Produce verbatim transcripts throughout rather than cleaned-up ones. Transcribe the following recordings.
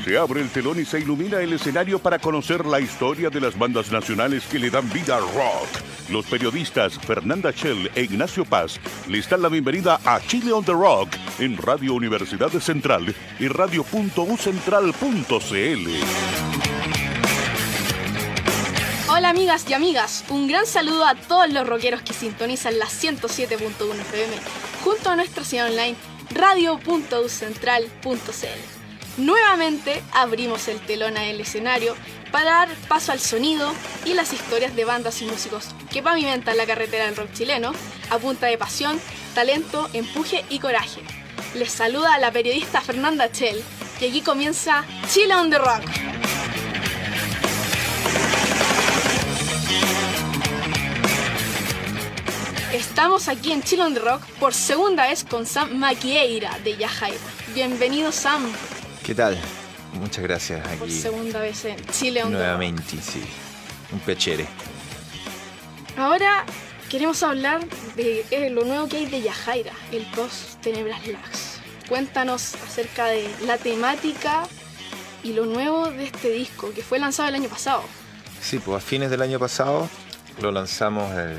Se abre el telón y se ilumina el escenario para conocer la historia de las bandas nacionales que le dan vida al rock. Los periodistas Fernanda Shell e Ignacio Paz les dan la bienvenida a Chile on the Rock en Radio Universidad Central y radio punto u central punto c l. Hola amigas y amigas, un gran saludo a todos los rockeros que sintonizan la ciento siete punto uno F M junto a nuestra señal online radio punto u central punto c l. Nuevamente abrimos el telón al escenario para dar paso al sonido y las historias de bandas y músicos que pavimentan la carretera del rock chileno a punta de pasión, talento, empuje y coraje. Les saluda la periodista Fernanda Shell y aquí comienza Chile on the Rock. Estamos aquí en Chile on the Rock por segunda vez con Sam Maquieira de Yajaira. Bienvenido, Sam. ¿Qué tal? Muchas gracias. Aquí por segunda vez en Chile on the Rock. Nuevamente, sí. Un piacere. Ahora queremos hablar de eh, lo nuevo que hay de Yajaira, el Post Tenebras Lax. Cuéntanos acerca de la temática y lo nuevo de este disco que fue lanzado el año pasado. Sí, pues a fines del año pasado lo lanzamos el,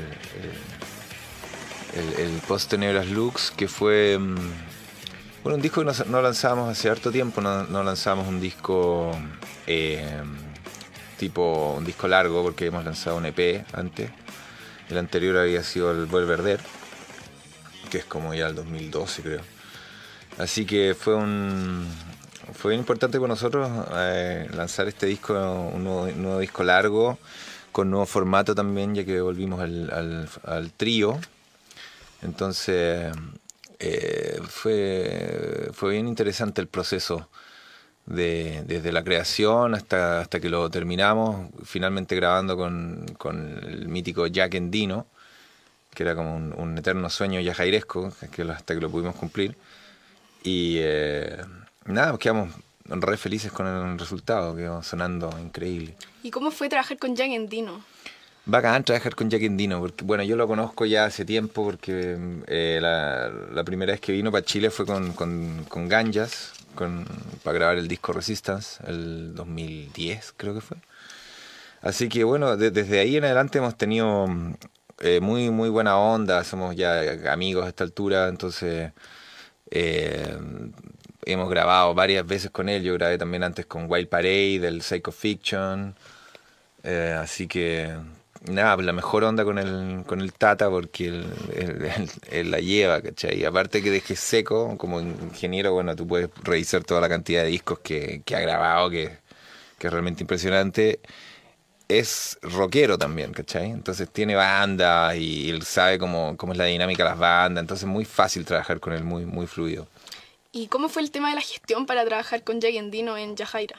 el, el, el Post Tenebras Lux, que fue bueno, un disco que no, no lanzábamos hace harto tiempo. No, no lanzamos un disco eh, tipo un disco largo, porque hemos lanzado un E P antes. El anterior había sido el Vuelve a Arder, que es como ya el dos mil doce, creo. Así que fue un fue bien importante para nosotros eh, lanzar este disco, un nuevo, un nuevo disco largo, con nuevo formato también, ya que volvimos al, al, al trío. Entonces eh, fue, fue bien interesante el proceso de, desde la creación hasta, hasta que lo terminamos, finalmente grabando con, con el mítico Jack Endino, que era como un, un eterno sueño yajairesco, que hasta que lo pudimos cumplir. Y eh, nada, pues quedamos re felices con el resultado, quedó sonando increíble. ¿Y cómo fue trabajar con Jack Endino? Bacán trabajar con Jack Endino, porque bueno, yo lo conozco ya hace tiempo, porque eh, la, la primera vez que vino para Chile fue con, con, con Ganjas, con, para grabar el disco Resistance, el dos mil diez creo que fue. Así que bueno, de, desde ahí en adelante hemos tenido eh, muy, muy buena onda, somos ya amigos a esta altura, entonces eh, hemos grabado varias veces con él. Yo grabé también antes con Wild Parade, del Psycho Fiction, eh, así que nada, la mejor onda con el, con el Tata, porque él, él, él, él la lleva, ¿cachai? Y aparte que deje seco, como ingeniero, bueno, tú puedes revisar toda la cantidad de discos que, que ha grabado, que, que es realmente impresionante. Es rockero también, ¿cachai? Entonces tiene bandas y él sabe cómo, cómo es la dinámica de las bandas, entonces es muy fácil trabajar con él, muy, muy fluido. ¿Y cómo fue el tema de la gestión para trabajar con Jack Endino en Yajaira?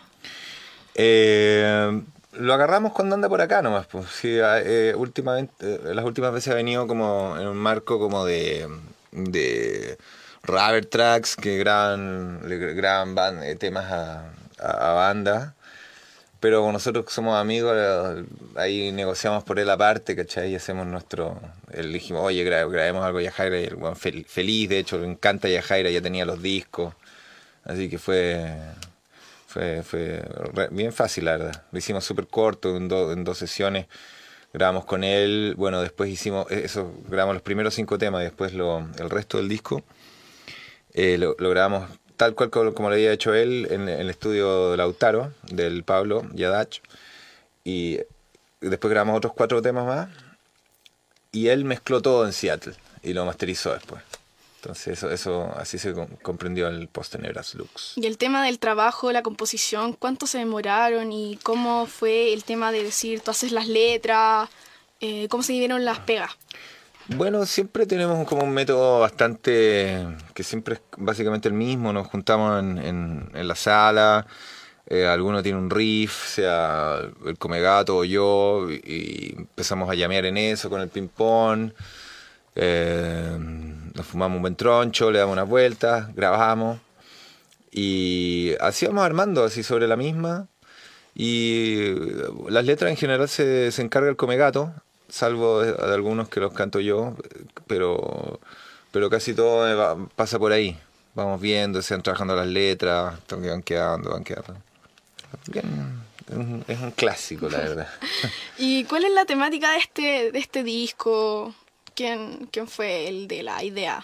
Eh... Lo agarramos cuando anda por acá nomás, pues. Sí, eh, últimamente, eh, las últimas veces ha venido como en un marco como de, de rubber tracks que graban, le graban band, eh, temas a, a, a bandas. Pero como nosotros somos amigos, eh, ahí negociamos por él aparte, ¿cachai? Y hacemos nuestro... Él dijimos, oye, gra, grabemos algo de Yajaira, y el bueno, fel, feliz, de hecho, le encanta Yajaira, ya tenía los discos. Así que fue... Fue, fue bien fácil, la verdad. Lo hicimos súper corto, en, do, en dos sesiones. Grabamos con él. Bueno, después hicimos eso, grabamos los primeros cinco temas y después lo, el resto del disco eh, lo, lo grabamos tal cual como, como lo había hecho él en, en el estudio de Lautaro, del Pablo Yadach. Y después grabamos otros cuatro temas más. Y él mezcló todo en Seattle y lo masterizó después. Entonces eso, eso así se comprendió el Post Tenebras Lux. Y el tema del trabajo, la composición, ¿cuánto se demoraron y cómo fue el tema de decir, tú haces las letras, eh, cómo se dieron las pegas? Bueno, siempre tenemos como un método bastante, que siempre es básicamente el mismo, nos juntamos en, en, en la sala, eh, alguno tiene un riff, sea el Comegato o yo, y, y empezamos a llamear en eso con el ping-pong. Eh, nos fumamos un buen troncho, le damos unas vueltas, grabamos y así vamos armando, así sobre la misma. Y las letras en general se, se encarga el Comegato, salvo de, de algunos que los canto yo, pero, pero casi todo va, pasa por ahí. Vamos viendo, se van trabajando las letras, van quedando, van quedando. bien, es un, es un clásico, la verdad. ¿Y cuál es la temática de este, de este disco? ¿Quién, quién fue el de la idea?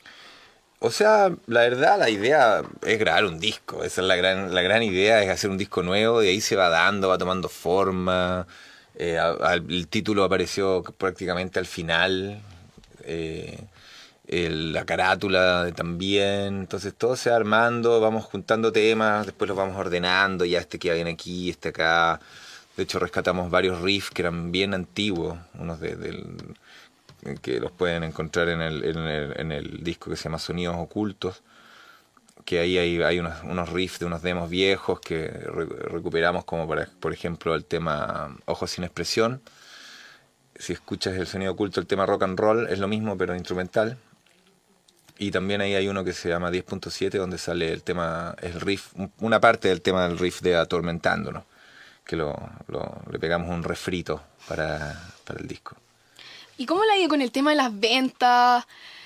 O sea, la verdad, la idea es grabar un disco. Esa es la gran, la gran idea, es hacer un disco nuevo, y ahí se va dando, va tomando forma. Eh, a, a, el título apareció prácticamente al final. Eh, el, la carátula también. Entonces todo se va armando, vamos juntando temas, después los vamos ordenando. Ya este queda bien aquí, este acá. De hecho, rescatamos varios riffs que eran bien antiguos, unos de, del... que los pueden encontrar en el, en el, en el disco que se llama Sonidos Ocultos, que ahí hay, hay unos, unos riffs de unos demos viejos que re, recuperamos, como para, por ejemplo el tema Ojos sin expresión. Si escuchas el Sonido Oculto, el tema Rock and Roll es lo mismo pero instrumental. Y también ahí hay uno que se llama diez punto siete, donde sale el tema, el riff, una parte del tema del riff de Atormentándonos, que lo, lo, le pegamos un refrito para, para el disco. ¿Y cómo le ha ido con el tema de las ventas?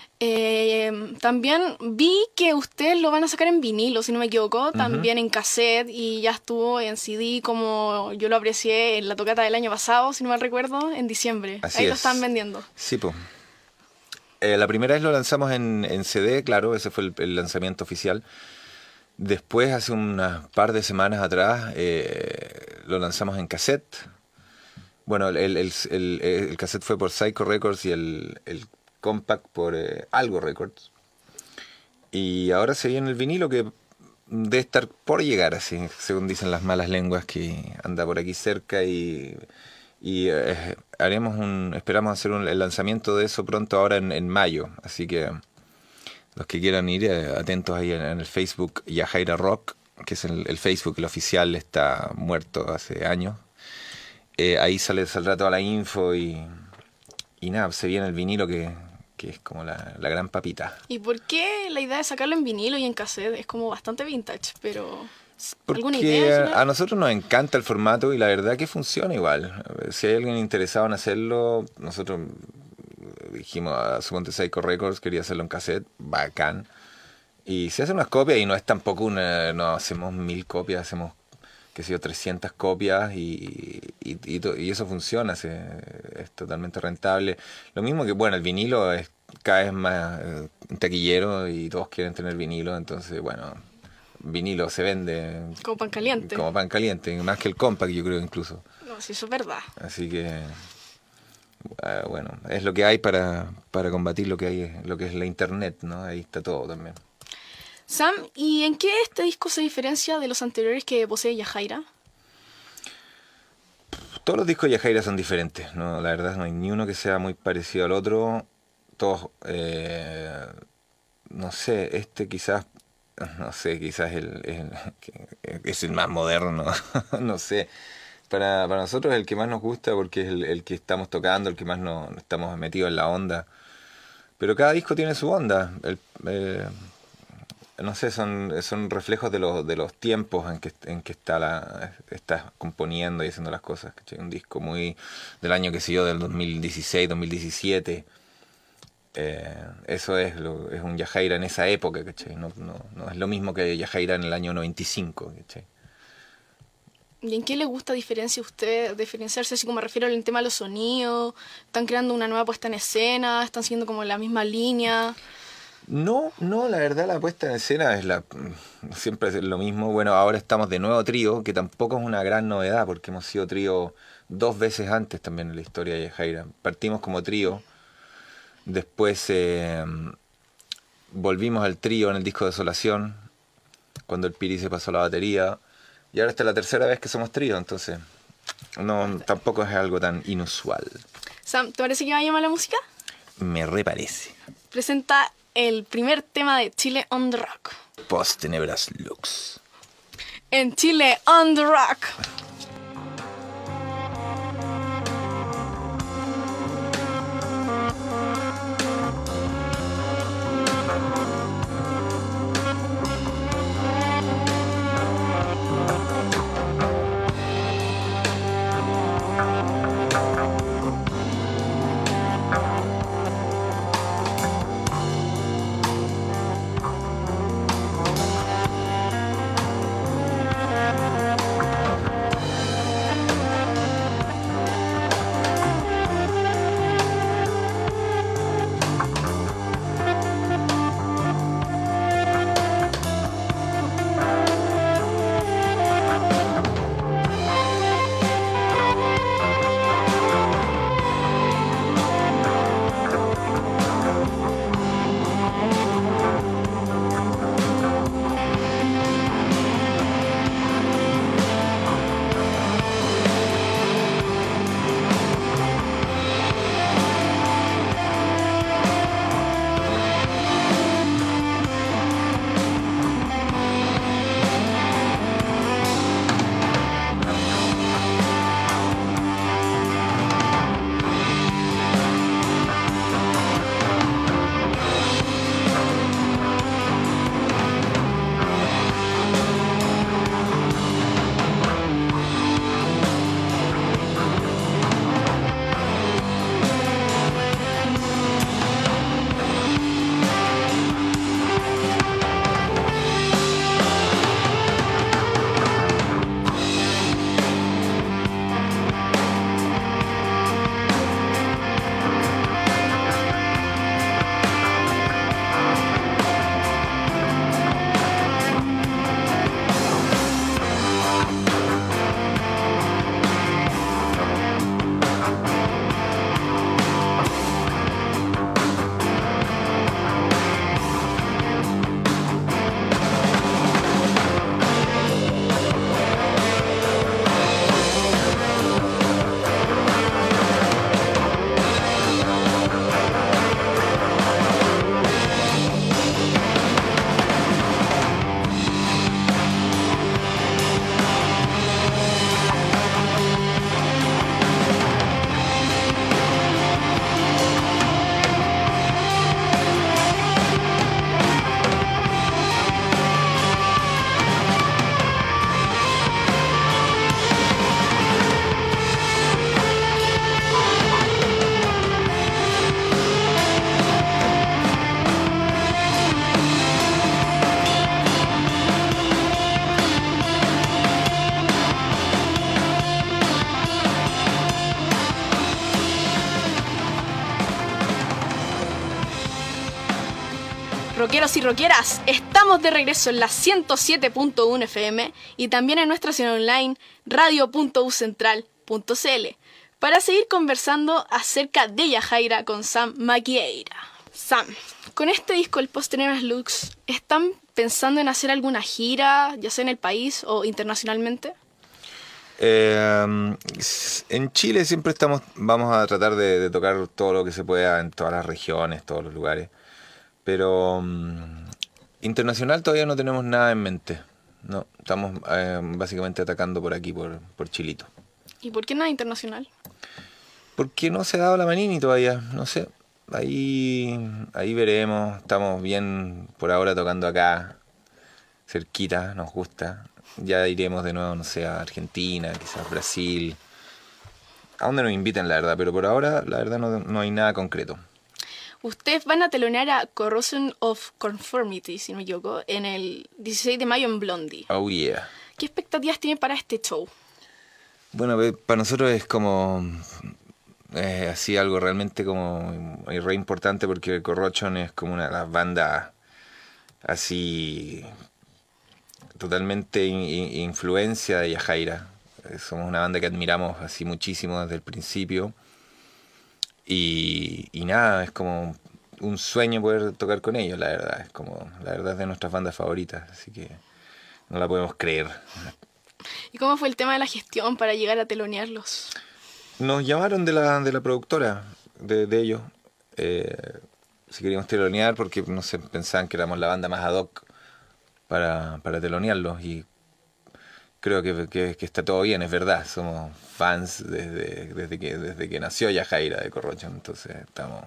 Eh, también vi que ustedes lo van a sacar en vinilo, si no me equivoco, uh-huh. También en cassette, y ya estuvo en C D, como yo lo aprecié en la tocata del año pasado, si no mal recuerdo, en diciembre. Así Ahí es. Lo están vendiendo. Sí, pues. Eh, la primera vez lo lanzamos en, en C D, claro, ese fue el, el lanzamiento oficial. Después, hace unas par de semanas atrás, eh, lo lanzamos en cassette. Bueno, el, el, el, el, el cassette fue por Psycho Records y el, el compact por eh, Algo Records. Y ahora se viene el vinilo, que debe estar por llegar, así, según dicen las malas lenguas, que anda por aquí cerca, y, y eh, haremos un, esperamos hacer un, el lanzamiento de eso pronto, ahora en, en mayo. Así que los que quieran ir, eh, atentos ahí en, en el Facebook Yajaira Rock, que es el, el Facebook, el oficial, está muerto hace años. Eh, ahí sale, saldrá toda la info, y, y nada, se viene el vinilo, que, que es como la, la gran papita. ¿Y por qué la idea de sacarlo en vinilo y en cassette? Es como bastante vintage, pero... ¿alguna idea? Porque a nosotros nos encanta el formato, y la verdad que funciona igual. Si hay alguien interesado en hacerlo, nosotros dijimos a Suponte Psycho Records, quería hacerlo en cassette, bacán. Y se hacen unas copias, y no es tampoco una, no hacemos mil copias, hacemos que sé yo, trescientas copias, y, y, y, y eso funciona, se, es totalmente rentable. Lo mismo que, bueno, el vinilo es cada vez más eh, taquillero, y todos quieren tener vinilo, entonces, bueno, vinilo se vende como pan caliente. Como pan caliente, más que el compact, yo creo, incluso. No, sí, eso es verdad. Así que, uh, bueno, es lo que hay para, para combatir lo que hay, lo que es la internet, ¿no? Ahí está todo también. Sam, ¿y en qué este disco se diferencia de los anteriores que posee Yajaira? Todos los discos de Yajaira son diferentes, ¿no? La verdad no hay ni uno que sea muy parecido al otro. Todos, eh, no sé, este quizás, no sé, quizás el, el, es el más moderno, no sé. Para, para nosotros es el que más nos gusta, porque es el, el que estamos tocando, el que más nos estamos metidos en la onda. Pero cada disco tiene su onda. El, eh, no sé, son, son reflejos de los, de los tiempos en que, en que está la, estás componiendo y haciendo las cosas, ¿cachai? Un disco muy del año que siguió, del dos mil dieciséis, dos mil diecisiete. Eh, eso es, lo, es un Yajaira en esa época, ¿cachai? No, no, no es lo mismo que Yajaira en el año noventa y cinco, ¿cachai? ¿Y en qué le gusta diferencia a usted, diferenciarse, así como me refiero al tema de los sonidos? ¿Están creando una nueva puesta en escena? ¿Están siguiendo como la misma línea? No, no, la verdad la puesta en escena es la siempre es lo mismo. Bueno, ahora estamos de nuevo trío, que tampoco es una gran novedad, porque hemos sido trío dos veces antes también en la historia de Yajaira. Partimos como trío, después eh, volvimos al trío en el disco Desolación, cuando el Piri se pasó a la batería, y ahora esta es la tercera vez que somos trío, entonces no, tampoco es algo tan inusual. Sam, ¿te parece que va a llamar la música? Me reparece. Presenta el primer tema de Chile on the Rock. Post Tenebras Lux. En Chile on the Rock. Rockeros y rockeras, estamos de regreso en la ciento siete punto uno F M y también en nuestra señal online radio punto u central punto c l para seguir conversando acerca de Yajaira con Sam Maquieira. Sam, con este disco, el Posteneras Lux, ¿están pensando en hacer alguna gira, ya sea en el país o internacionalmente? Eh, en Chile siempre estamos, vamos a tratar de, de tocar todo lo que se pueda en todas las regiones, todos los lugares. Pero um, internacional todavía no tenemos nada en mente. No, estamos eh, básicamente atacando por aquí, por, por Chilito. ¿Y por qué nada internacional? Porque no se ha dado la manini todavía, no sé. Ahí, ahí veremos. Estamos bien por ahora tocando acá, cerquita, nos gusta. Ya iremos de nuevo, no sé, a Argentina, quizás Brasil. A donde nos inviten, la verdad. Pero por ahora, la verdad, no, no hay nada concreto. Ustedes van a telonear a Corrosion of Conformity, si no me equivoco, en el dieciséis de mayo en Blondie. Oh, yeah. ¿Qué expectativas tienen para este show? Bueno, para nosotros es como... Eh, así algo realmente como re importante porque Corrosion es como una de las bandas así... totalmente in, influencia de Yajaira. Somos una banda que admiramos así muchísimo desde el principio. Y, y nada, es como un sueño poder tocar con ellos, la verdad. Es como, la verdad es de nuestras bandas favoritas, así que no la podemos creer. ¿Y cómo fue el tema de la gestión para llegar a telonearlos? Nos llamaron de la, de la productora de, de ellos, eh, si queríamos telonear, porque no sé, pensaban que éramos la banda más ad hoc para, para telonearlos, y creo que, que, que está todo bien, es verdad, somos fans desde, desde, que, desde que nació Yajaira de Corrosion, entonces estamos,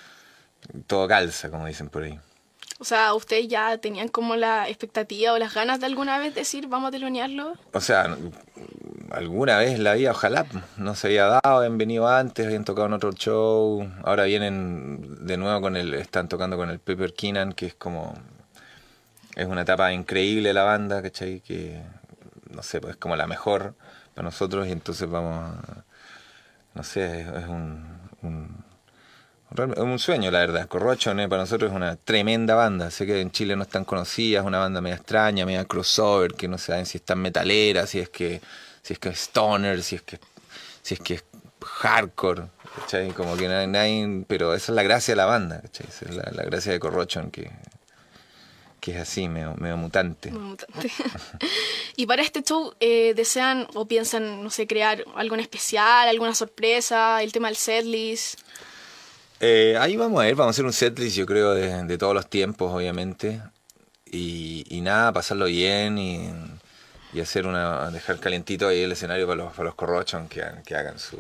todo calza, como dicen por ahí. O sea, ¿ustedes ya tenían como la expectativa o las ganas de alguna vez decir vamos a telonearlo? O sea, alguna vez la había, ojalá, no se había dado, habían venido antes, habían tocado en otro show, ahora vienen de nuevo con el, están tocando con el Pepper Keenan, que es como, es una etapa increíble de la banda, ¿cachai? Que, no sé, pues es como la mejor para nosotros, y entonces vamos a, no sé, es un, un, un sueño, la verdad. Corrosion eh, para nosotros es una tremenda banda. Sé que en Chile no es tan conocida, es una banda media extraña, media crossover, que no saben si es tan metalera, si es que si es que es stoner, si es que si es que es hardcore, ¿cachai? Como que nadie, nadie, pero esa es la gracia de la banda, ¿cachai? Esa es la, la gracia de Corrosion, que que es así, medio, medio mutante. Medio mutante. Y para este show, eh, ¿desean o piensan, no sé, crear algo en especial, alguna sorpresa, el tema del setlist? Eh, ahí vamos a ver, vamos a hacer un setlist, yo creo, de, de todos los tiempos, obviamente. Y, y nada, pasarlo bien y, y hacer una, dejar calientito ahí el escenario para los, para los Corrosion que, que hagan su,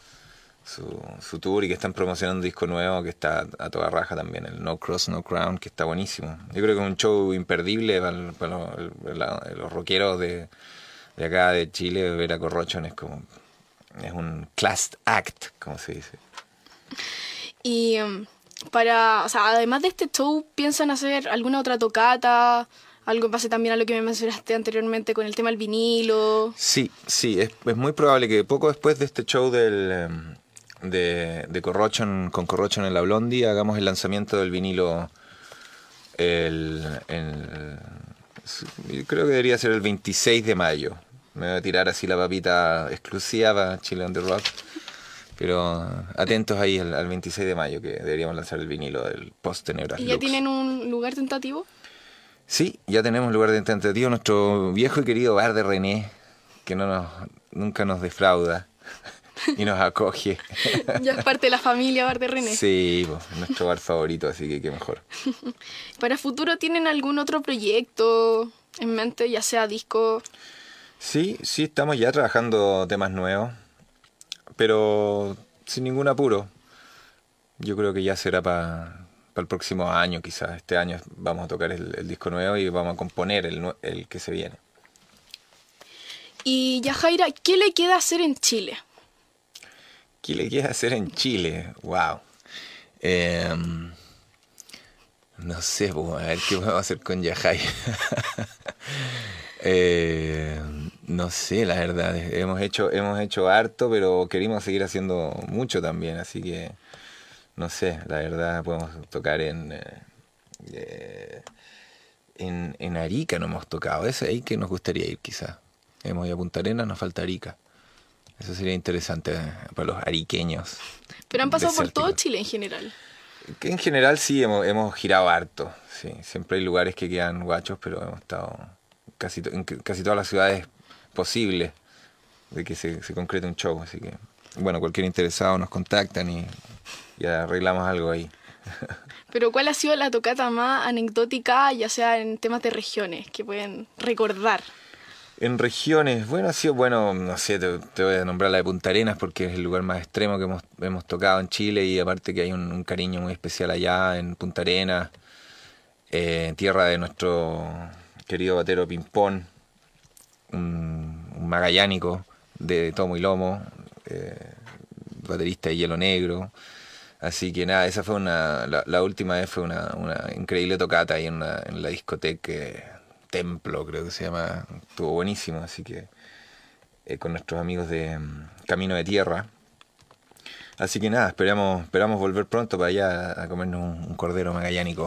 su, su tour y que están promocionando un disco nuevo que está a toda raja también, el No Cross, No Crown, que está buenísimo. Yo creo que es un show imperdible para, para los, la, los rockeros de, de acá de Chile. Ver a Corrosion es como, es un class act, como se dice. Y para, o sea, además de este show, ¿piensan hacer alguna otra tocata? Algo en base también a lo que me mencionaste anteriormente con el tema del vinilo. Sí, sí, es, es muy probable que poco después de este show del, de, de Corrosion, con Corrosion en la Blondie, hagamos el lanzamiento del vinilo. El, el, yo creo que debería ser el veintiséis de mayo. Me voy a tirar así la papita exclusiva para Chile on the Rock. Pero atentos ahí al, al veintiséis de mayo, que deberíamos lanzar el vinilo del Posteneras Lux. ¿Y ya tienen un lugar tentativo? Sí, ya tenemos lugar tentativo. Nuestro viejo y querido bar de René, que no nos, nunca nos defrauda y nos acoge. Ya es parte de la familia Bar de René. Sí, pues, nuestro bar favorito, así que qué mejor. ¿Para futuro tienen algún otro proyecto en mente, ya sea disco? Sí, sí, estamos ya trabajando temas nuevos, pero sin ningún apuro. Yo creo que ya será para pa el próximo año, quizás. Este año vamos a tocar el, el disco nuevo y vamos a componer el, el que se viene. Y Yajaira, ¿qué le queda hacer en Chile? ¿Qué le queda hacer en Chile? Wow. Eh, no sé, pues, a ver qué podemos hacer con Yajaira. eh, no sé, la verdad. Hemos hecho, hemos hecho harto, pero queremos seguir haciendo mucho también, así que no sé, la verdad podemos tocar en, eh, En, en Arica no hemos tocado. Es ahí que nos gustaría ir quizás. Hemos ido a Punta Arenas, nos falta Arica. Eso sería interesante para los ariqueños. Pero han pasado por desérticos. todo Chile en general. Que en general sí, hemos, hemos girado harto. Sí. Siempre hay lugares que quedan guachos, pero hemos estado casi to- en casi todas las ciudades posibles de que se, se concrete un show. Así que, bueno, cualquier interesado nos contactan y, y arreglamos algo ahí. Pero ¿cuál ha sido la tocata más anecdótica, ya sea en temas de regiones, que pueden recordar? En regiones, bueno, ha sido, bueno, no sé, te, te voy a nombrar la de Punta Arenas porque es el lugar más extremo que hemos, hemos tocado en Chile y aparte que hay un, un cariño muy especial allá en Punta Arenas, eh, tierra de nuestro querido batero Pimpón, un, un magallánico de tomo y lomo, eh, baterista de Hielo Negro. Así que nada, esa fue una, la, la última vez fue una, una increíble tocata ahí en, una, en la discoteca eh, Templo, creo que se llama, estuvo buenísimo, así que eh, con nuestros amigos de um, Camino de Tierra. Así que nada, esperamos, esperamos volver pronto para allá a comernos un, un cordero magallánico.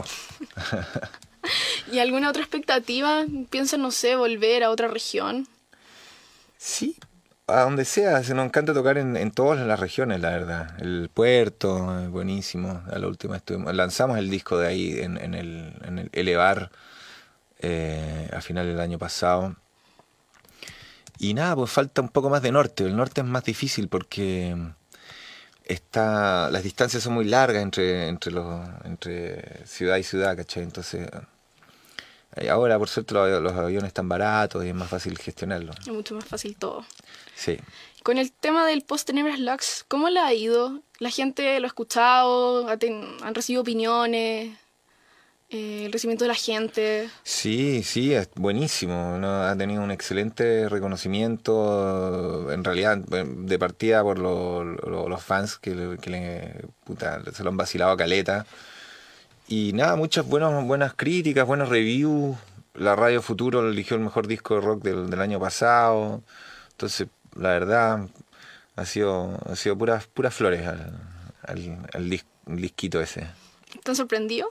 ¿Y alguna otra expectativa? ¿Piensan, no sé, volver a otra región? Sí, a donde sea, se nos encanta tocar en, en todas las regiones, la verdad. El puerto, es buenísimo. A la última estuvimos, lanzamos el disco de ahí en, en el, en el Elevar eh, a final del año pasado. Y nada, pues falta un poco más de norte. El norte es más difícil porque está, las distancias son muy largas entre, entre, los, entre ciudad y ciudad, ¿cachai? Entonces, ahora por suerte los, los aviones están baratos y es más fácil gestionarlo. Es mucho más fácil todo. Sí. Con el tema del post Tenebras Lux, ¿cómo le ha ido? ¿La gente lo ha escuchado? ¿Ha ten- ¿Han recibido opiniones? Eh, ¿El recibimiento de la gente? Sí, sí, es buenísimo, ¿no? Ha tenido un excelente reconocimiento, en realidad de partida por lo, lo, los fans que, le, que le, puta, se lo han vacilado a caleta. Y nada, muchas buenas, buenas críticas, buenos reviews. La Radio Futuro eligió el mejor disco de rock del, del año pasado. Entonces, la verdad, ha sido, ha sido puras, puras flores al, al, al dis, disquito ese. ¿Están sorprendidos?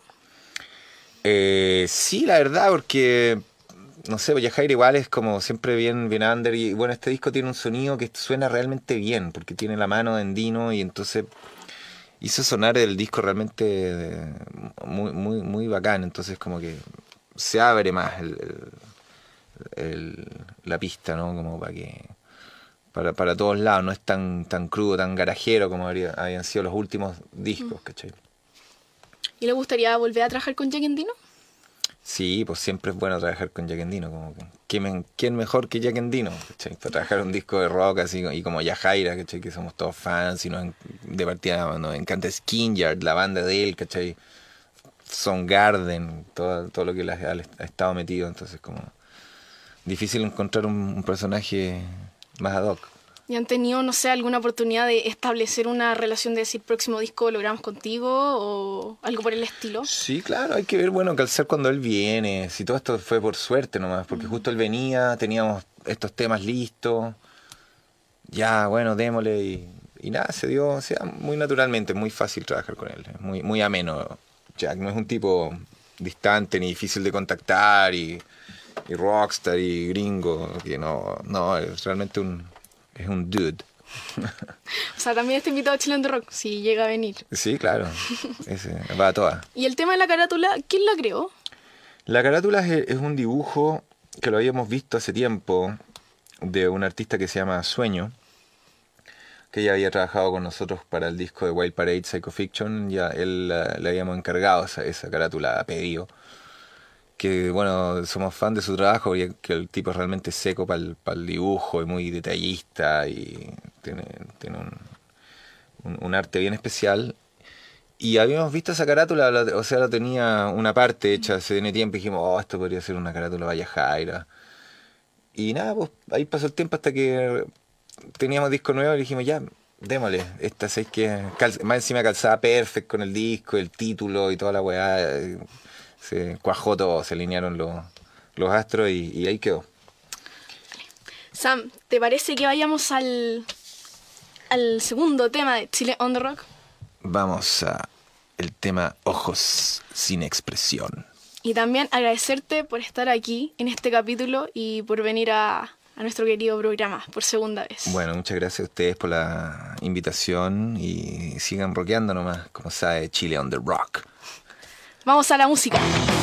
Eh, sí, la verdad, porque, no sé, Yajaira igual es como siempre bien, bien under. Y bueno, este disco tiene un sonido que suena realmente bien, porque tiene la mano de Endino y entonces hizo sonar el disco realmente muy, muy, muy bacán. Entonces como que se abre más el, el, el, la pista, ¿no? Como para que para, para todos lados, no es tan, tan crudo, tan garajero como habría, habían sido los últimos discos, ¿cachai? ¿Y le gustaría volver a trabajar con Jack Endino? Sí, pues siempre es bueno trabajar con Jack Endino. Como que, ¿quién, ¿Quién mejor que Jack Endino? ¿Cachai? Para trabajar un disco de rock así y como Yajaira, ¿cachai? Que somos todos fans y nos, de partida nos encanta Skinnyard, la banda de él, ¿cachai? Soundgarden, todo, todo lo que él ha, ha estado metido. Entonces como difícil encontrar un, un personaje más ad hoc. ¿Y han tenido, no sé, alguna oportunidad de establecer una relación de decir próximo disco lo grabamos contigo o algo por el estilo? Sí, claro, hay que ver, bueno, calzar cuando él viene. Si todo esto fue por suerte nomás, porque mm. justo él venía, teníamos estos temas listos. Ya, bueno, démosle y, y nada, se dio, o sea, muy naturalmente, muy fácil trabajar con él, muy, muy ameno. Jack no es un tipo distante ni difícil de contactar y, y rockstar y gringo, que no, no, es realmente un... Es un dude. O sea, también está invitado a Chile on the Rock, si llega a venir. Sí, claro. Ese, va a todas. ¿Y el tema de la carátula, quién la creó? La carátula es, es un dibujo que lo habíamos visto hace tiempo de un artista que se llama Sueño, que ya había trabajado con nosotros para el disco de Wild Parade Psycho Fiction. Ya él uh, le habíamos encargado esa, esa carátula a pedido. Que bueno, somos fan de su trabajo y que el tipo es realmente seco para el, para el dibujo y muy detallista y tiene, tiene un, un, un arte bien especial. Y habíamos visto esa carátula, o sea, la tenía una parte hecha hace tiempo y dijimos, oh, esto podría ser una carátula Vaya Jaira. Y nada, pues ahí pasó el tiempo hasta que teníamos disco nuevo y dijimos, ya, démosle. Esta seis que cal- más encima calzaba perfecto con el disco, el título y toda la weá. Se cuajó todo, se alinearon los, los astros y, y ahí quedó. Sam, ¿te parece que vayamos al, al segundo tema de Chile on the Rock? Vamos a el tema Ojos sin expresión. Y también agradecerte por estar aquí en este capítulo y por venir a, a nuestro querido programa por segunda vez. Bueno, muchas gracias a ustedes por la invitación y sigan rockeando nomás, como sabe, Chile on the Rock. Vamos a la música.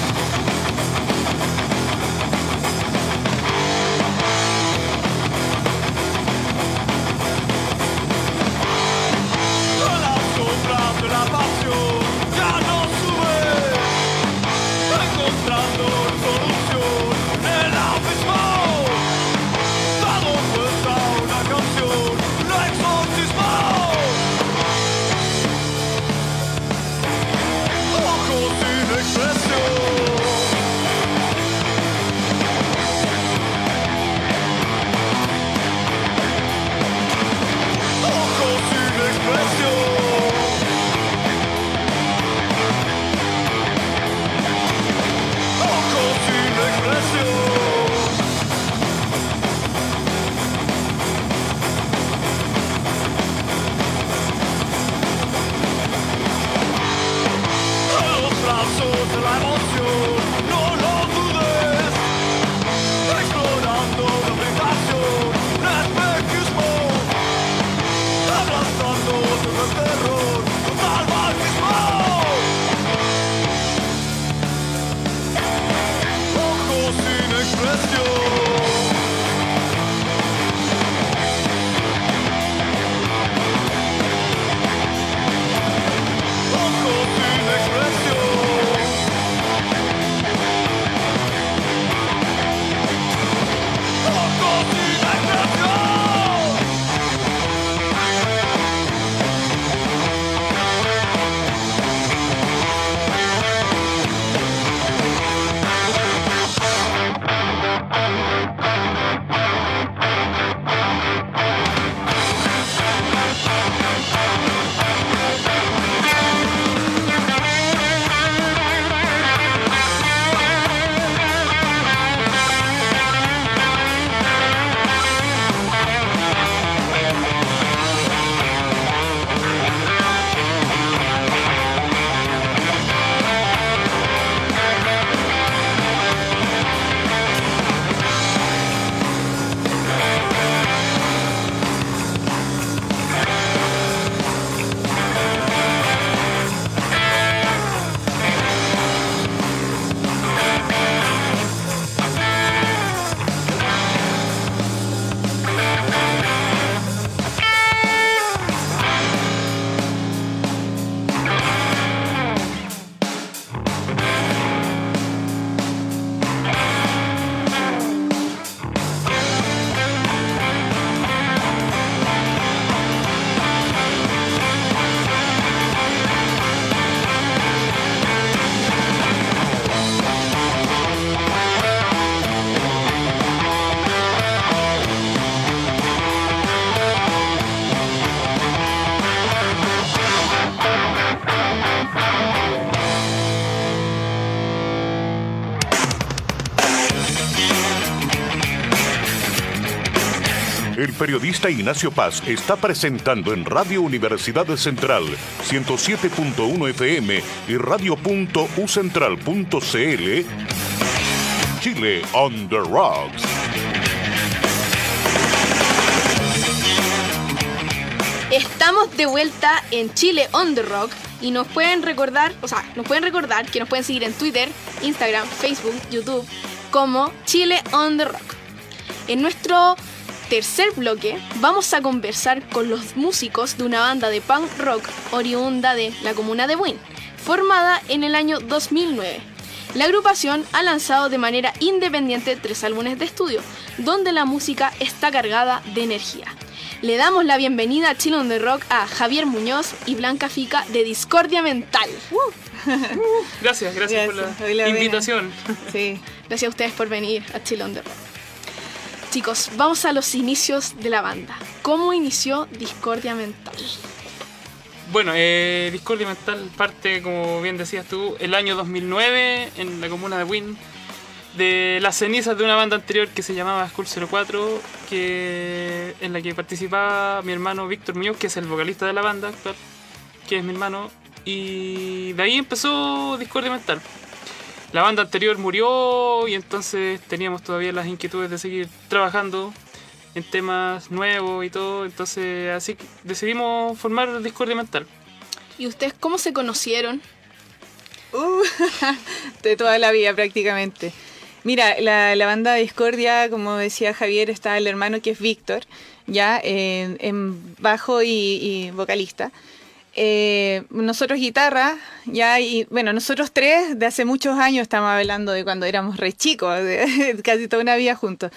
El periodista Ignacio Paz está presentando en Radio Universidad Central ciento siete punto uno F M y radio punto u central punto c l Chile on the Rocks. Estamos de vuelta en Chile on the Rock y nos pueden recordar, o sea, nos pueden recordar que nos pueden seguir en Twitter, Instagram, Facebook, YouTube como Chile on the Rock. En nuestro tercer bloque vamos a conversar con los músicos de una banda de punk rock oriunda de la comuna de Buin, formada en el año dos mil nueve. La agrupación ha lanzado de manera independiente tres álbumes de estudio, donde la música está cargada de energía. Le damos la bienvenida a Chile on the Rock a Javier Muñoz y Blanca Fica de Discordia Mental. Uh. Gracias, gracias, gracias por la, la invitación. Sí. Gracias a ustedes por venir a Chile on the Rock. Chicos, vamos a los inicios de la banda. ¿Cómo inició Discordia Mental? Bueno, eh, Discordia Mental parte, como bien decías tú, el año dos mil nueve en la comuna de Buin, de las cenizas de una banda anterior que se llamaba School cero cuatro, que, en la que participaba mi hermano Víctor Muñoz, que es el vocalista de la banda actual, que es mi hermano, y de ahí empezó Discordia Mental. la banda anterior murió y entonces teníamos todavía las inquietudes de seguir trabajando en temas nuevos y todo, entonces así que decidimos formar Discordia Mental. ¿Y ustedes cómo se conocieron? Uh, de toda la vida prácticamente. Mira, la, la banda Discordia, como decía Javier, está el hermano que es Víctor, ya en, en bajo y, y vocalista. Eh, nosotros guitarra, ya, y bueno, nosotros tres de hace muchos años, estamos hablando de cuando éramos re chicos, de, casi toda una vida juntos.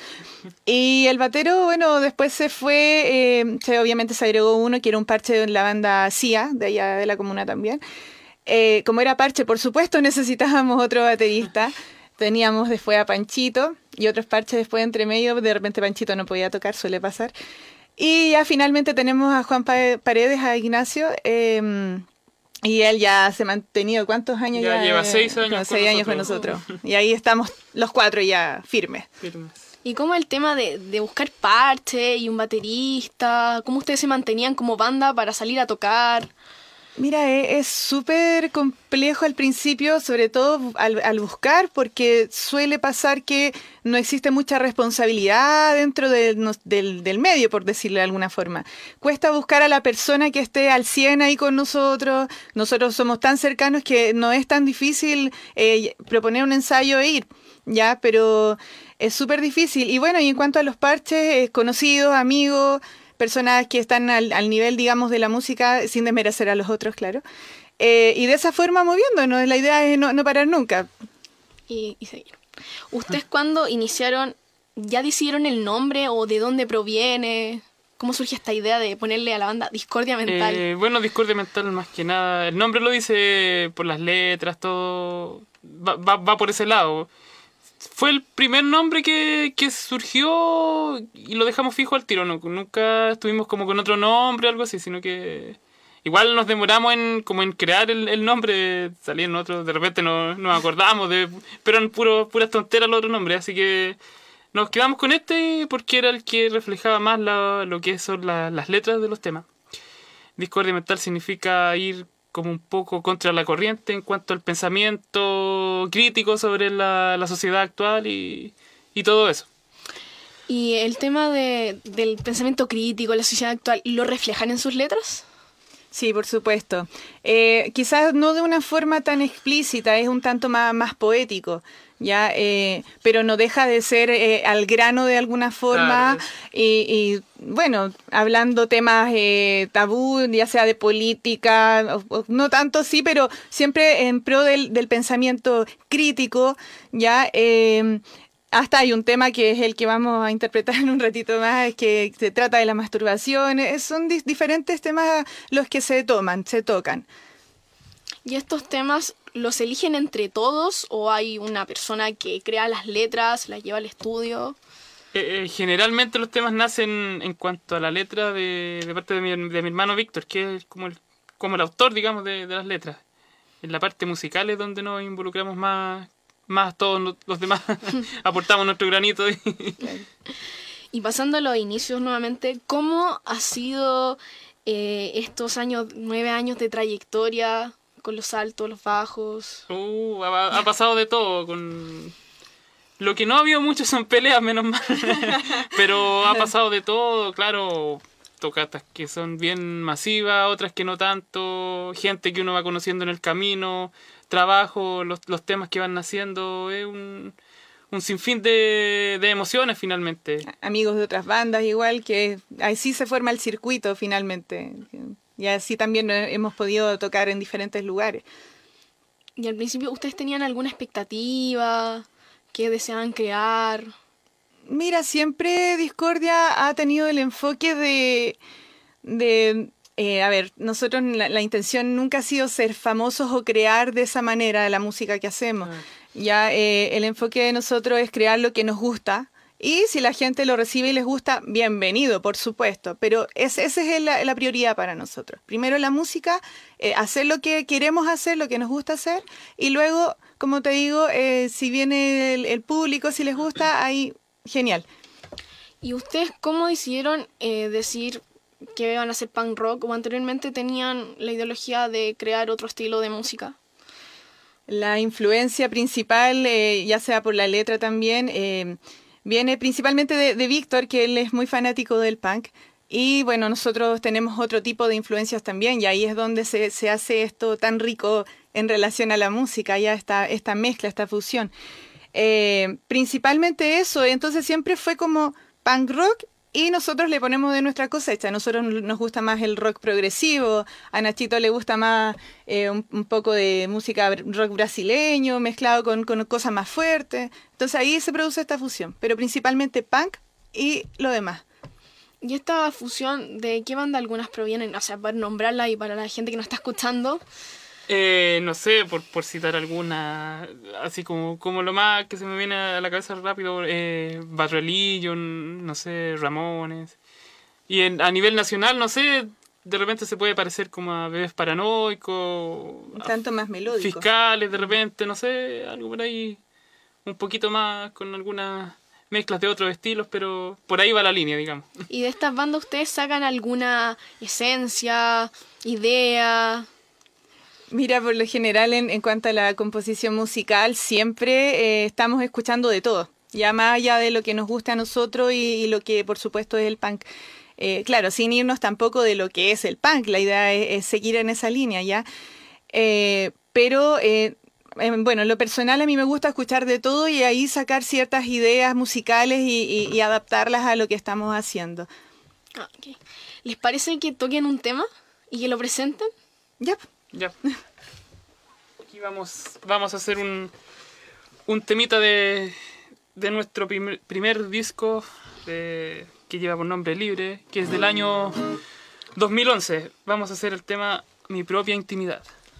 Y el batero, bueno, después se fue, eh, se, obviamente se agregó uno que era un parche de la banda C I A, de allá de la comuna también. Eh, como era parche, por supuesto, necesitábamos otro baterista. Teníamos después a Panchito y otros parches después entre medio. De repente Panchito no podía tocar, suele pasar. Y ya finalmente tenemos a Juan Paredes, a Ignacio. Eh, y él ya se ha mantenido, ¿cuántos años ya? Ya lleva eh, seis años, con seis años con nosotros. Y ahí estamos los cuatro ya firmes. Firmes. ¿Y cómo el tema de, de buscar parche y un baterista? ¿Cómo ustedes se mantenían como banda para salir a tocar? Mira, es súper complejo al principio, sobre todo al, al buscar, porque suele pasar que no existe mucha responsabilidad dentro de, no, del, del medio, por decirlo de alguna forma. Cuesta buscar a la persona que esté al cien ahí con nosotros. Nosotros somos tan cercanos que no es tan difícil eh, proponer un ensayo e ir, ¿ya? Pero es súper difícil. Y bueno, y en cuanto a los parches, conocidos, amigos, personas que están al, al nivel, digamos, de la música, sin desmerecer a los otros, claro. Eh, y de esa forma moviéndonos. La idea es no, no parar nunca. Y, y seguir. ¿Ustedes cuando iniciaron, ya decidieron el nombre o de dónde proviene? ¿Cómo surge esta idea de ponerle a la banda Discordia Mental? Eh, bueno, Discordia Mental más que nada. El nombre lo dice por las letras, todo. Va, va, va por ese lado. Fue el primer nombre que, que surgió y lo dejamos fijo al tiro, ¿no? Nunca estuvimos como con otro nombre o algo así, sino que igual nos demoramos en como en crear el, el nombre, salían otros, de repente no, nos acordamos, de, pero eran puro, puras tonteras los otros nombres, así que nos quedamos con este porque era el que reflejaba más la, lo que son la, las letras de los temas. Discordia Mental significa ir como un poco contra la corriente en cuanto al pensamiento crítico sobre la, la sociedad actual y, y todo eso. ¿Y el tema de, del pensamiento crítico, la sociedad actual, lo reflejan en sus letras? Sí, por supuesto. Eh, quizás no de una forma tan explícita, es un tanto más, más poético, ¿ya? Eh, pero no deja de ser eh, al grano de alguna forma. Claro. y, y bueno, hablando temas eh, tabú, ya sea de política, o, o, no tanto sí, pero siempre en pro del, del pensamiento crítico, ¿ya? Eh, Hasta hay un tema que es el que vamos a interpretar en un ratito más, que se trata de la masturbación. Son di- diferentes temas los que se toman, se tocan. ¿Y estos temas los eligen entre todos o hay una persona que crea las letras, las lleva al estudio? Eh, eh, generalmente los temas nacen en cuanto a la letra de, de parte de mi, de mi hermano Víctor, que es como el, como el autor, digamos, de, de las letras. En la parte musical es donde nos involucramos más... más todos los demás aportamos nuestro granito. Y, y pasando a los inicios nuevamente, ¿cómo ha sido eh, estos años, nueve años de trayectoria, con los altos, los bajos? Uh, ha, ha pasado de todo. Con lo que no ha habido mucho son peleas, menos mal. Pero ha pasado de todo, claro. Tocatas que son bien masivas, otras que no tanto, gente que uno va conociendo en el camino, trabajo, los, los temas que van naciendo, es un, un sinfín de, de emociones finalmente. Amigos de otras bandas igual, que así se forma el circuito finalmente, y así también hemos podido tocar en diferentes lugares. ¿Y al principio ustedes tenían alguna expectativa? ¿Qué deseaban crear? Mira, siempre Discordia ha tenido el enfoque de... de eh, a ver, nosotros la, la intención nunca ha sido ser famosos o crear de esa manera la música que hacemos. Ah. Ya eh, el enfoque de nosotros es crear lo que nos gusta. Y si la gente lo recibe y les gusta, bienvenido, por supuesto. Pero es, esa es la, la prioridad para nosotros. Primero la música, eh, hacer lo que queremos hacer, lo que nos gusta hacer. Y luego, como te digo, eh, si viene el, el público, si les gusta, ahí... Genial. ¿Y ustedes cómo decidieron eh, decir que iban a hacer punk rock o anteriormente tenían la ideología de crear otro estilo de música? La influencia principal, eh, ya sea por la letra también, eh, viene principalmente de, de Víctor, que él es muy fanático del punk. Y bueno, nosotros tenemos otro tipo de influencias también, y ahí es donde se, se hace esto tan rico en relación a la música, ya esta, esta mezcla, esta fusión. Eh, principalmente eso, entonces siempre fue como punk rock, y nosotros le ponemos de nuestra cosecha. A nosotros nos gusta más el rock progresivo, a Nachito le gusta más eh, un, un poco de música rock brasileño, mezclado con, con cosas más fuertes. Entonces ahí se produce esta fusión, pero principalmente punk y lo demás. ¿Y esta fusión de qué banda algunas provienen? O sea, para nombrarla y para la gente que nos está escuchando. Eh, no sé, por, por citar alguna, así como, como lo más que se me viene a la cabeza rápido, eh, Bad Religion, no sé, Ramones. Y en, a nivel nacional, no sé, de repente se puede parecer como a Bebés Paranoicos, un tanto más melódico. Fiscales, de repente, no sé, algo por ahí, un poquito más con algunas mezclas de otros estilos, pero por ahí va la línea, digamos. ¿Y de estas bandas ustedes sacan alguna esencia, idea? Mira, por lo general, en, en cuanto a la composición musical, siempre eh, estamos escuchando de todo, ya más allá de lo que nos gusta a nosotros y, y lo que, por supuesto, es el punk. Eh, claro, sin irnos tampoco de lo que es el punk, la idea es, es seguir en esa línea, ¿ya? Eh, pero, eh, eh, bueno, en lo personal a mí me gusta escuchar de todo y ahí sacar ciertas ideas musicales y, y, y adaptarlas a lo que estamos haciendo. Ah, okay. ¿Les parece que toquen un tema y que lo presenten? Ya. Ya. Aquí vamos, vamos a hacer un, un temita de, de nuestro primer, primer disco de, que lleva por nombre Libre, que es del año dos mil once. Vamos a hacer el tema Mi Propia Intimidad.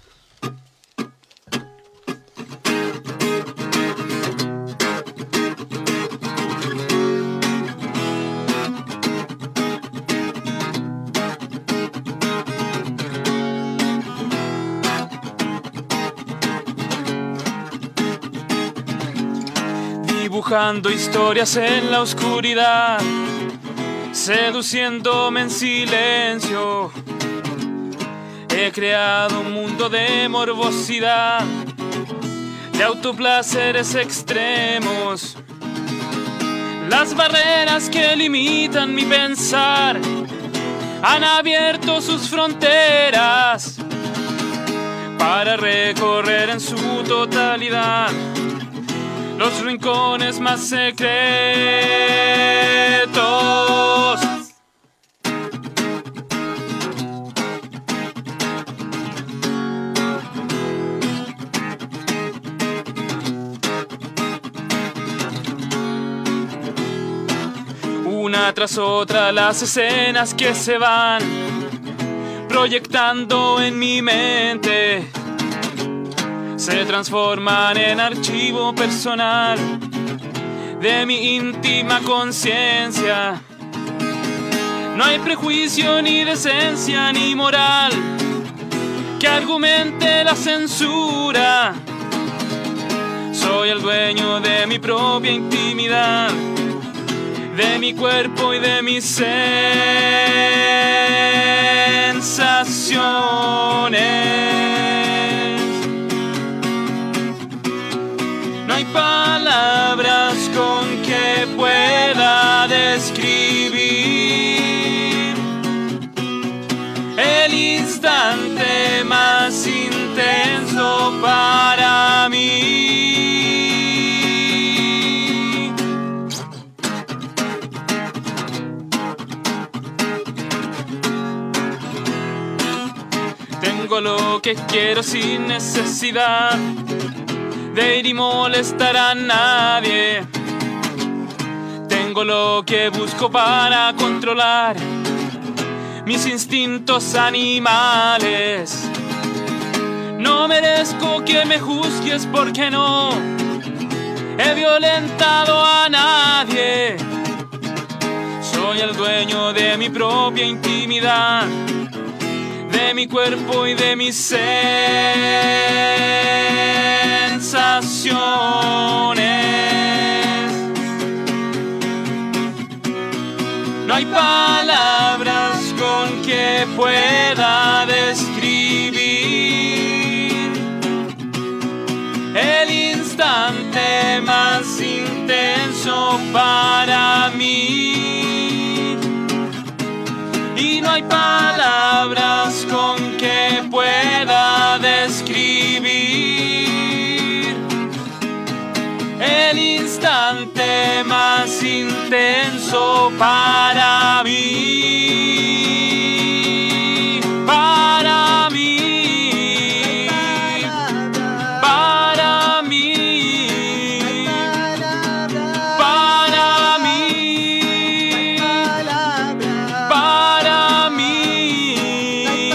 Dibujando historias en la oscuridad, seduciéndome en silencio. He creado un mundo de morbosidad, de autoplaceres extremos. Las barreras que limitan mi pensar han abierto sus fronteras para recorrer en su totalidad los rincones más secretos. Una tras otra las escenas que se van proyectando en mi mente se transforman en archivo personal de mi íntima conciencia. No hay prejuicio, ni decencia, ni moral que argumente la censura. Soy el dueño de mi propia intimidad, de mi cuerpo y de mis sensaciones. No hay palabras con que pueda describir el instante más intenso para mí. Tengo lo que quiero sin necesidad de ir y molestar a nadie. Tengo lo que busco para controlar mis instintos animales. No merezco que me juzgues porque no he violentado a nadie. Soy el dueño de mi propia intimidad, de mi cuerpo y de mis sensaciones. No hay palabras con que pueda describir hay palabras con que pueda describir el instante más intenso para mí, para mí, para mí, para mí, para mí.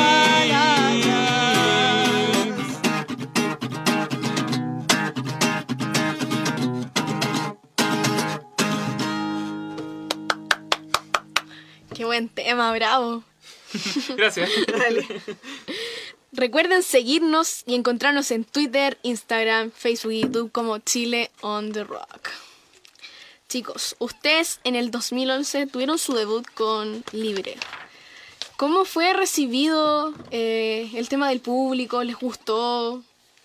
Qué buen tema, bravo. Gracias. Dale. Recuerden seguirnos y encontrarnos en Twitter, Instagram, Facebook y YouTube como Chile on the Rock. Chicos, ustedes en el dos mil once tuvieron su debut con Libre. ¿Cómo fue recibido eh, el tema del público? ¿Les gustó?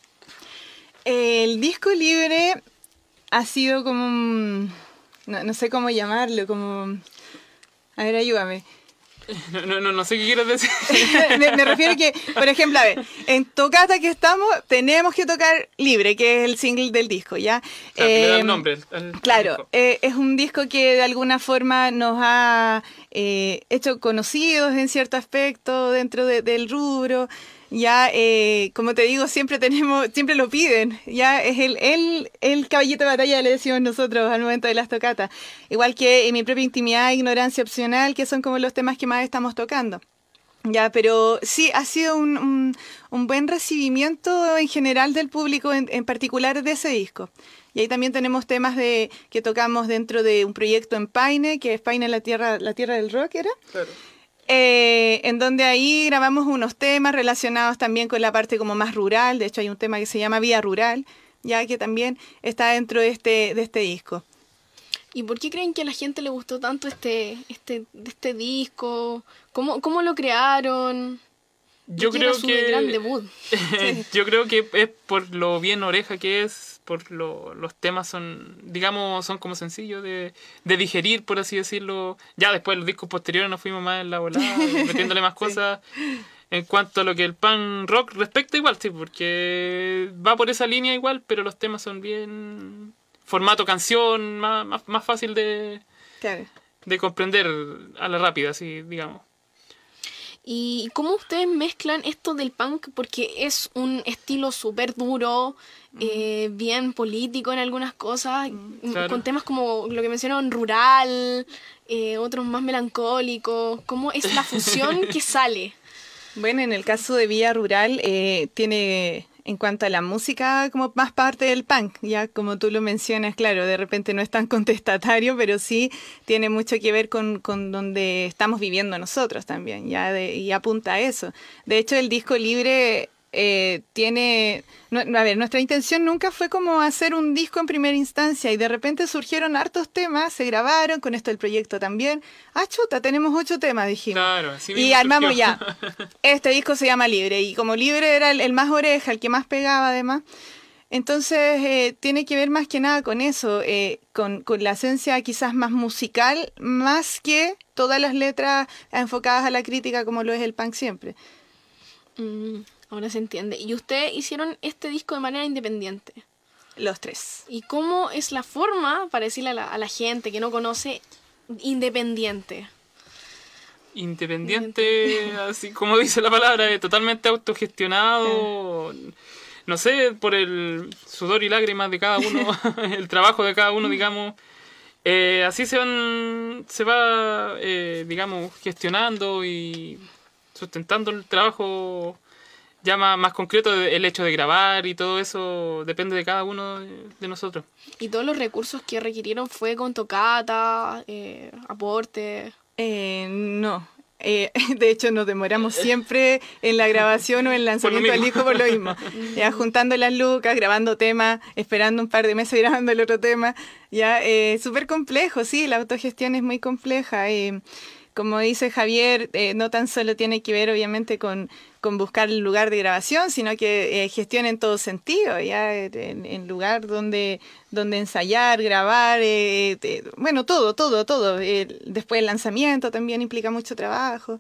El disco Libre ha sido como un... No, no sé cómo llamarlo, como... A ver, ayúdame. No, no, no, no sé qué quieres decir. me, me refiero que, por ejemplo, a ver, en Tocata que estamos, tenemos que tocar Libre, que es el single del disco, ¿ya? O sea, le da Eh, el nombre al- al Claro, disco. eh, es un disco que de alguna forma nos ha eh, hecho conocidos en cierto aspecto dentro de- del rubro. Ya, eh, como te digo, siempre tenemos, siempre lo piden. Ya es el, el, el caballito de batalla, le decimos nosotros al momento de las tocatas. Igual que en Mi propia intimidad, Ignorancia opcional, que son como los temas que más estamos tocando. Ya, pero sí, ha sido un, un, un buen recibimiento en general del público, en, en particular de ese disco. Y ahí también tenemos temas de que tocamos dentro de un proyecto en Paine, que es Paine la tierra, la tierra del rock, ¿era? Claro. Eh, en donde ahí grabamos unos temas relacionados también con la parte como más rural. De hecho, hay un tema que se llama Vía Rural, ya que también está dentro de este, de este disco. ¿Y por qué creen que a la gente le gustó tanto este, este, este disco? ¿Cómo, cómo lo crearon? Yo ¿Por qué creo era su que gran debut? yo creo que es por lo bien oreja que es, por lo, los temas son, digamos, son como sencillos de, de digerir, por así decirlo. Ya después los discos posteriores nos fuimos más en la volada, metiéndole más cosas. En cuanto a lo que el punk rock respecta, igual, sí, porque va por esa línea igual, pero los temas son bien formato canción, más, más, más fácil de, Claro. de comprender a la rápida, así, digamos. ¿Y cómo ustedes mezclan esto del punk? Porque es un estilo súper duro, eh, bien político en algunas cosas, m- Claro. con temas como lo que mencionaron, rural, eh, otros más melancólicos. ¿Cómo es la fusión que sale? Bueno, en el caso de Vía Rural, eh, tiene, en cuanto a la música, como más parte del punk, ya como tú lo mencionas, claro, de repente no es tan contestatario, pero sí tiene mucho que ver con, con donde estamos viviendo nosotros también, ya de, y apunta a eso. De hecho, el disco Libre eh, tiene... No, a ver, nuestra intención nunca fue como hacer un disco en primera instancia y de repente surgieron hartos temas, se grabaron, con esto el proyecto también. Ah, chuta, tenemos ocho temas, dijimos. Claro, así Y mismo armamos surgió. ya. Este disco se llama Libre y como Libre era el, el más oreja, el que más pegaba además, entonces eh, tiene que ver más que nada con eso, eh, con, con la esencia quizás más musical, más que todas las letras enfocadas a la crítica como lo es el punk siempre. Mm, ahora se entiende. Y ustedes hicieron este disco de manera independiente. Los tres. ¿Y cómo es la forma para decirle a la, a la gente que no conoce independiente? Independiente, así como dice la palabra, es totalmente autogestionado, no sé, por el sudor y lágrimas de cada uno, el trabajo de cada uno, digamos. Eh, así se van, se va, eh, digamos, gestionando y sustentando el trabajo ya más, más concreto. El hecho de grabar y todo eso depende de cada uno de, de nosotros. Y todos los recursos que requirieron fue con tocata, eh, aporte. Eh, no. Eh, de hecho, nos demoramos siempre en la grabación o en el lanzamiento del mismo. disco por lo mismo. Ya juntando las lucas, grabando temas, esperando un par de meses y grabando el otro tema. Ya, eh, súper complejo, sí, la autogestión es muy compleja. Eh, como dice Javier, eh, no tan solo tiene que ver obviamente con, con buscar el lugar de grabación, sino que eh, gestión en todo sentido, ya en, en lugar donde, donde ensayar, grabar, eh, eh, bueno, todo, todo, todo. Eh, después el lanzamiento también implica mucho trabajo.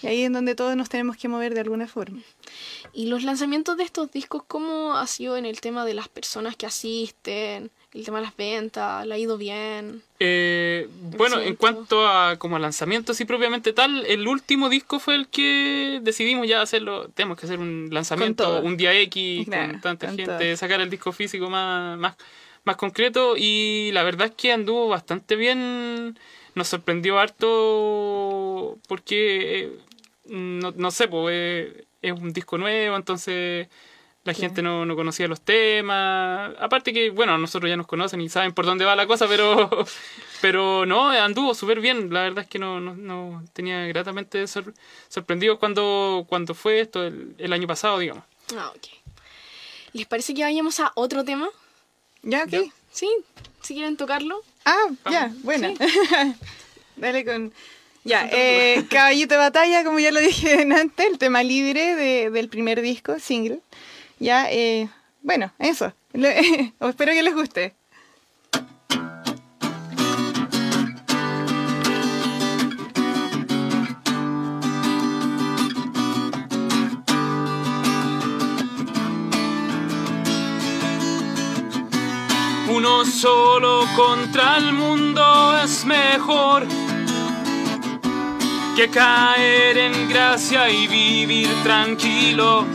Y ahí es donde todos nos tenemos que mover de alguna forma. ¿Y los lanzamientos de estos discos, cómo ha sido en el tema de las personas que asisten, el tema de las ventas? ¿Le ha ido bien? Eh, bueno, en Siento. cuanto a como lanzamientos y propiamente tal, el último disco fue el que decidimos ya hacerlo. Tenemos que hacer un lanzamiento, todo. un día X, Claro, con tanta con gente, todo. sacar el disco físico más, más, más concreto. Y la verdad es que anduvo bastante bien. Nos sorprendió harto porque, eh, no, no sé, pues, eh, es un disco nuevo, entonces la Sí. gente no, no conocía los temas. Aparte que, bueno, nosotros ya nos conocen y saben por dónde va la cosa, pero pero no, anduvo súper bien. La verdad es que no, no, no tenía gratamente sor- sorprendido cuando, cuando fue esto, el, el año pasado, digamos. Ah, ok. ¿Les parece que vayamos a otro tema? ¿Ya? ¿Ok? Ya. ¿Sí? ¿Si quieren tocarlo? Ah, ya, bueno. Dale con... Ya, eh, Caballito de Batalla, como ya lo dije antes, el tema libre de, del primer disco, single. Ya, eh, bueno, eso. Le- espero que les guste. Uno solo contra el mundo es mejor que caer en gracia y vivir tranquilo,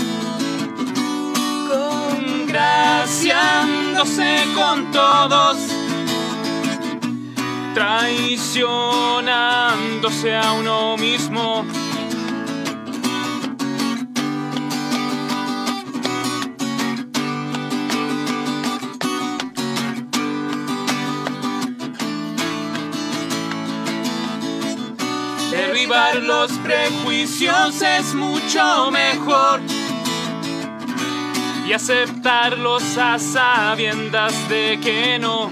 congraciándose con todos, traicionándose a uno mismo. Derribar los prejuicios es mucho mejor y aceptarlos a sabiendas de que no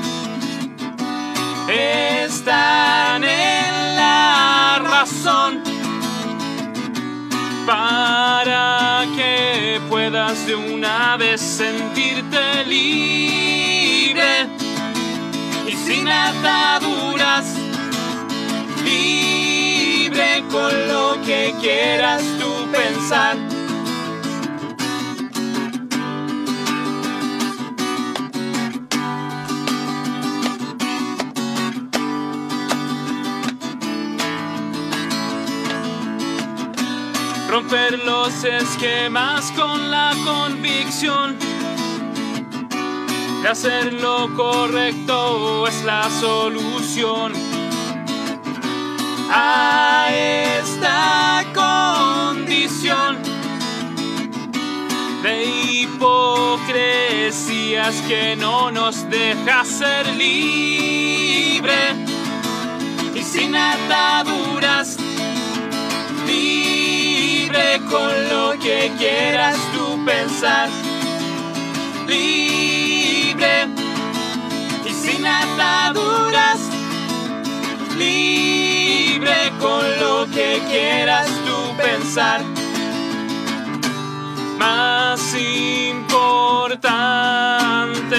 están en la razón, para que puedas de una vez sentirte libre y sin ataduras, libre con lo que quieras tú pensar. Romper los esquemas con la convicción de hacer lo correcto es la solución a esta condición de hipocresías que no nos deja ser libre y sin ataduras, libre con lo que quieras tú pensar, libre y sin ataduras, libre con lo que quieras tú pensar. Más importante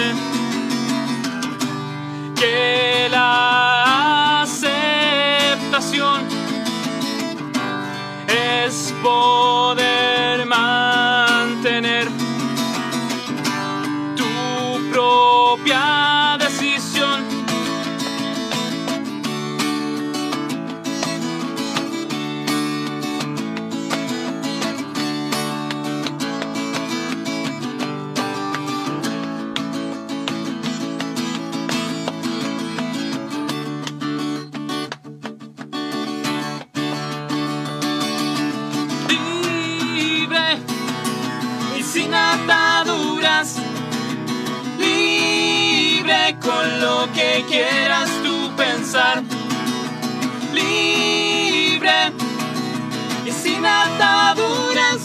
que la aceptación es poder mantener tu propia decisión. Libre y sin ataduras, libre con lo que quieras tú pensar, libre y sin ataduras,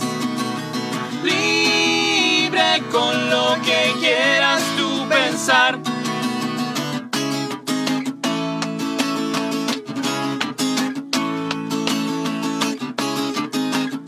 libre con lo que quieras tú pensar.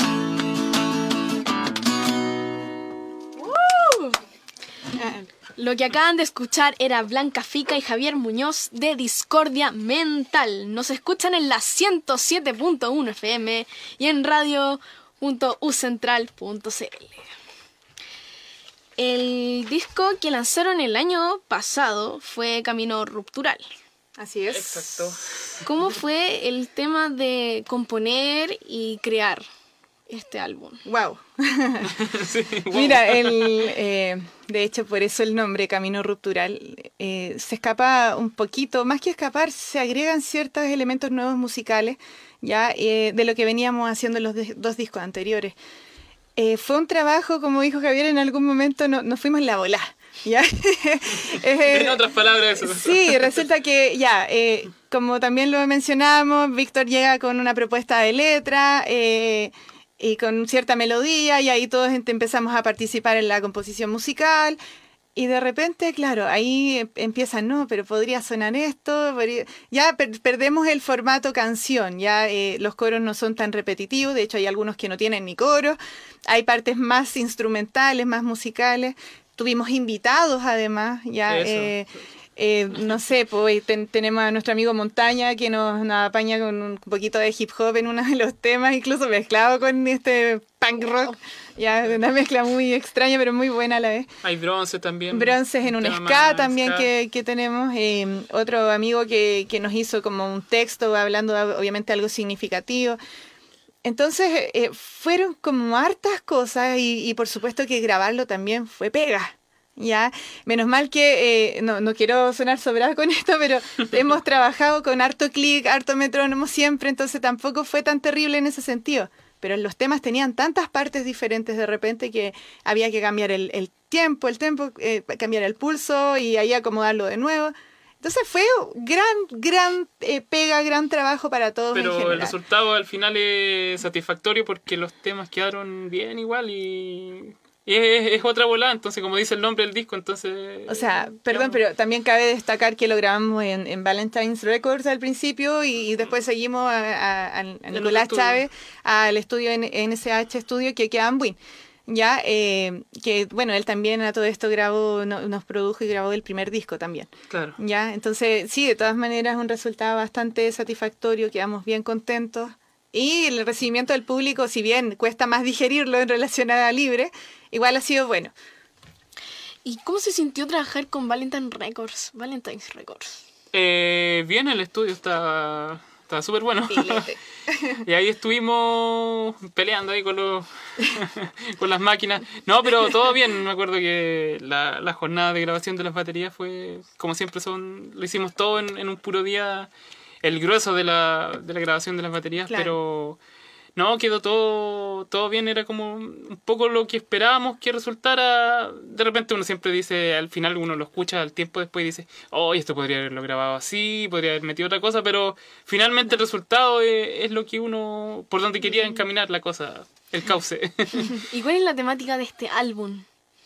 Lo Lo que acaban de escuchar era Blanca Fica y Javier Muñoz de Discordia Mental. Nos escuchan en la ciento siete punto uno F M y en radio punto u central punto c l. El disco que lanzaron el año pasado fue Camino Ruptural. Así es. Exacto. ¿Cómo fue el tema de componer y crear este álbum? Wow. Sí, wow. Mira, el, eh, de hecho, por eso el nombre Camino Ruptural eh, se escapa un poquito, más que escapar, se agregan ciertos elementos nuevos musicales ya eh, de lo que veníamos haciendo en los de, dos discos anteriores. Eh, fue un trabajo, como dijo Javier, en algún momento no, nos fuimos en la bola. ¿Ya? eh, En otras palabras, eso. Sí, resulta que ya, eh, como también lo mencionamos, Víctor llega con una propuesta de letra eh, y con cierta melodía y ahí todos empezamos a participar en la composición musical y de repente, claro, ahí empiezan, no, pero podría sonar esto, podría... ya per perdemos el formato canción, ya eh, los coros no son tan repetitivos, de hecho hay algunos que no tienen ni coros, hay partes más instrumentales, más musicales. Tuvimos invitados además, ya eh, eh, no sé, pues ten, tenemos a nuestro amigo Montaña que nos, nos apaña con un poquito de hip hop en uno de los temas, incluso mezclado con este punk rock, ya una mezcla muy extraña pero muy buena a la vez. Hay bronce también. Bronces en un tema ska más también ska. Que, que tenemos, eh, otro amigo que, que nos hizo como un texto hablando de, obviamente algo significativo. Entonces eh, fueron como hartas cosas y, y por supuesto que grabarlo también fue pega, ¿ya? Menos mal que, eh, no, no quiero sonar sobrada con esto, pero hemos trabajado con harto clic, harto metrónomo siempre, entonces tampoco fue tan terrible en ese sentido. Pero los temas tenían tantas partes diferentes de repente que había que cambiar el, el tiempo, el tempo, eh, cambiar el pulso y ahí acomodarlo de nuevo. Entonces fue gran, gran eh, pega, gran trabajo para todos en Pero general. el resultado al final es satisfactorio porque los temas quedaron bien igual y, y es, es otra volada, entonces como dice el nombre del disco, entonces... O sea, perdón, digamos, pero también cabe destacar que lo grabamos en, en Valentine's Records al principio y, y después seguimos a, a, a, a Nicolás estudio. Chávez al estudio N S H Studio que queda en Buin. Ya, eh, que bueno, él también a todo esto grabó, no, nos produjo y grabó el primer disco también. Claro. Ya, entonces sí, de todas maneras un resultado bastante satisfactorio, quedamos bien contentos. Y el recibimiento del público, si bien cuesta más digerirlo en relación a Libre, igual ha sido bueno. ¿Y cómo se sintió trabajar con Valentine Records? Valentine's Records. Eh, bien, el estudio está está súper bueno. Y ahí estuvimos peleando ahí con los con las máquinas. No, pero todo bien. Me acuerdo que la, la jornada de grabación de las baterías fue, como siempre son, lo hicimos todo en, en un puro día, el grueso de la, de la grabación de las baterías, Claro. pero no, quedó todo, todo bien, era como un poco lo que esperábamos que resultara. De repente uno siempre dice, al final uno lo escucha al tiempo después y dice, oh, esto podría haberlo grabado así, podría haber metido otra cosa, pero finalmente el resultado es, es lo que uno, por donde quería encaminar la cosa, el cauce. ¿Y cuál es la temática de este álbum?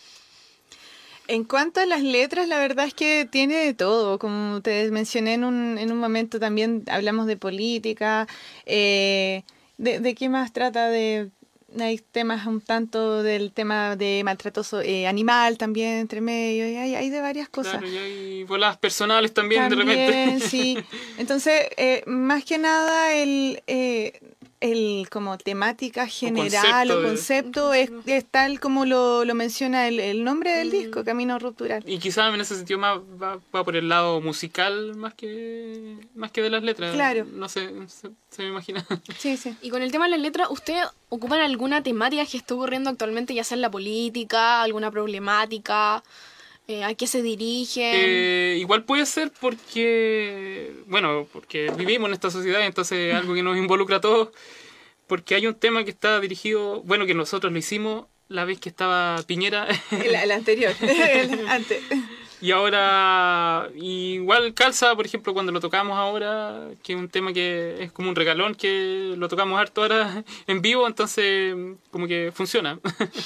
En cuanto a las letras, la verdad es que tiene de todo. Como te mencioné en un, en un momento también hablamos de política. Eh, de, ¿De qué más trata? De hay temas un tanto del tema de maltrato so- eh, animal también entre medio. Y hay, hay de varias cosas. Claro, y hay voladas personales también, También, de repente. sí. Entonces, eh, más que nada, el, eh, el como temática general concepto o de- concepto es, es tal como lo, lo menciona el, el nombre del disco, Camino Ruptural. Y quizás en ese sentido más va, va por el lado musical más que más que de las letras. Claro. No sé, se, se me imagina. Sí, sí. Y con el tema de las letras, ¿ustedes ocupan alguna temática que esté ocurriendo actualmente, ya sea en la política, alguna problemática? Eh, ¿A qué se dirigen? Eh, igual puede ser porque, bueno, porque vivimos en esta sociedad, entonces es algo que nos involucra a todos, porque hay un tema que está dirigido, bueno, que nosotros lo hicimos la vez que estaba Piñera, El, el anterior, el antes. y ahora igual calza, por ejemplo, cuando lo tocamos ahora, que es un tema que es como un regalón, que lo tocamos harto ahora en vivo, entonces como que funciona.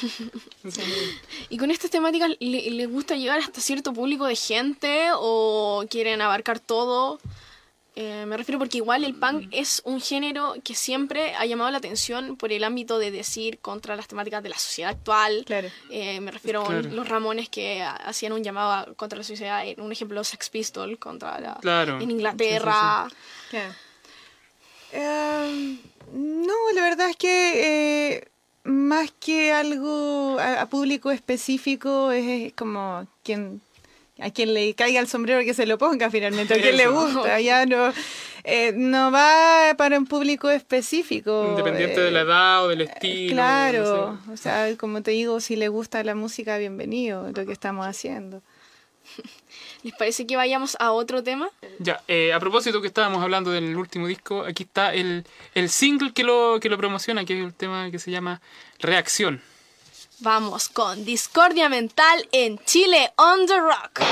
¿Y con estas temáticas le- les gusta llegar hasta cierto público de gente o quieren abarcar todo? Eh, me refiero porque igual el punk es un género que siempre ha llamado la atención por el ámbito de decir contra las temáticas de la sociedad actual. Claro. Eh, me refiero Claro. a los Ramones que hacían un llamado a- contra la sociedad. Un ejemplo, los Sex Pistols contra la, Claro. en Inglaterra. Claro. Eh, no, la verdad es que eh, más que algo a, a público específico es como quien a quien le caiga el sombrero que se lo ponga finalmente, a quien le Eso. gusta, ya no eh, no va para un público específico. Independiente eh, de la edad o del estilo. Claro, no sé. o sea, como te digo, si le gusta la música, bienvenido, lo que estamos haciendo. ¿Les parece que vayamos a otro tema? Ya, eh, a propósito que estábamos hablando del último disco, aquí está el, el single que lo, que lo promociona, que es el tema que se llama Reacción. Vamos con Discordia Mental en Chile on the Rock.